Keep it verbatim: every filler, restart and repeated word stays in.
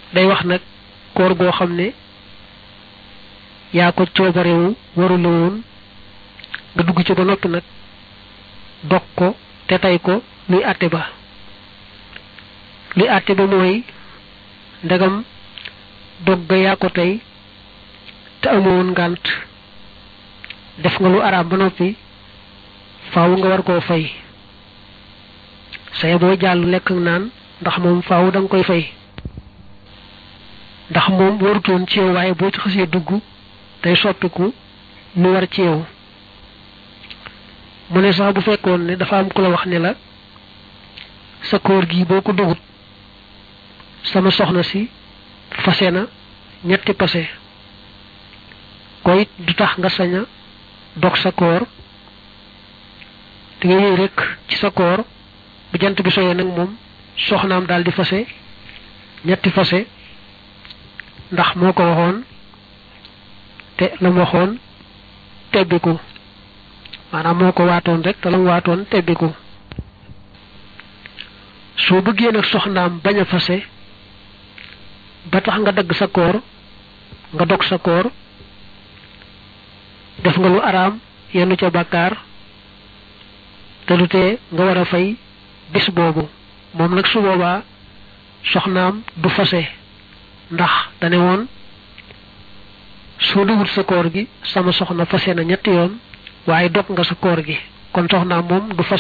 day wax nag koor goo xam ne yaa ko coobarewu waru la woon nga dugg ci ba noppi nag dog ko te tey ko luy àtte ba luy àtte ba mooy ndegam dog ga yaa ko tey te amoon ngànt def nga lu araam ba noppi faaw nga war koo fay saye boo jàll lekk naan ndax moom faaw da nga koy fay ndax moom warutoon ci yow waaye boo ci xasee dugg day soppiku lu war ci yow mu ne sax bu fekkoon ne dafa am ku la wax ne la sa koor gi boo ko dogut sama soxna si fase na ñetti pase koy du tax nga sañ a dog sa koor di nga yëy rek ci sa koor bu jant bi soyee nag moom soxnaam daal di fase ñetti fase ndax moo ko waxoon te la mu waxoon tebbiku maanaam moo ko waatoon rek te la mu waatoon tebbiku soo bëggee nag soxnaam bañ a fase ba tax nga dagg sa koor nga dog sa koor def nga lu araam yenn ca bàkkaar te lu tee nga war a fay bis boobu moom nag su boobaa soxnaam du fase ndax dane woon soo dugut sa koor gi sama soxna fase na ñetti yoon waaye dog nga sa koor gi kon soxnaam moom du fase